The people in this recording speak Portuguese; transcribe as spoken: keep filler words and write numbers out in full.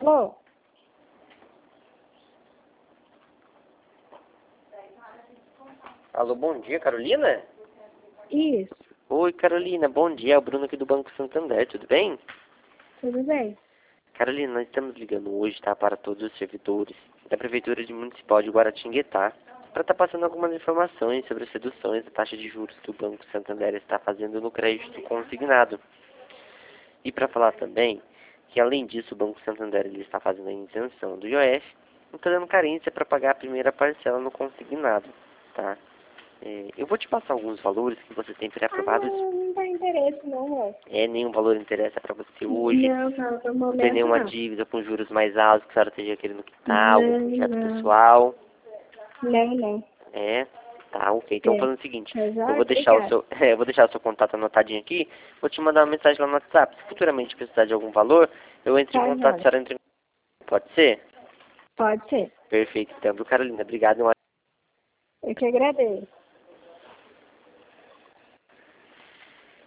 Alô? Alô, bom dia, Carolina? Isso, Oi, Carolina, bom dia. É o Bruno aqui do Banco Santander, tudo bem? tudo bem? Carolina, nós estamos ligando hoje, tá, para todos os servidores da Prefeitura de Municipal de Guaratinguetá, para estar passando algumas informações sobre as reduções da taxa de juros que o Banco Santander está fazendo no crédito consignado. E para falar também que, além disso, o Banco Santander ele está fazendo a isenção do I O F e está dando carência para pagar a primeira parcela no consignado, tá? É, eu vou te passar alguns valores que você tem Ah, pré-aprovados. não, não dá interesse não, moço. É, nenhum valor interessa para você hoje. Não, não, no Não tem momento nenhuma não. dívida com juros mais altos que a senhora esteja querendo quitar, algum Não, projeto não, pessoal. não, não. É, tá, ok. Então, É, fazendo o seguinte, tá eu já? vou deixar o Obrigada. seu, eu vou deixar o seu contato anotadinho aqui, vou te mandar uma mensagem lá no WhatsApp. Se futuramente precisar de algum valor, eu entro em Tá, contato, a já. senhora entra em contato. Pode ser? Pode ser. Perfeito, então, viu, Carolina? Obrigado. Eu que agradeço.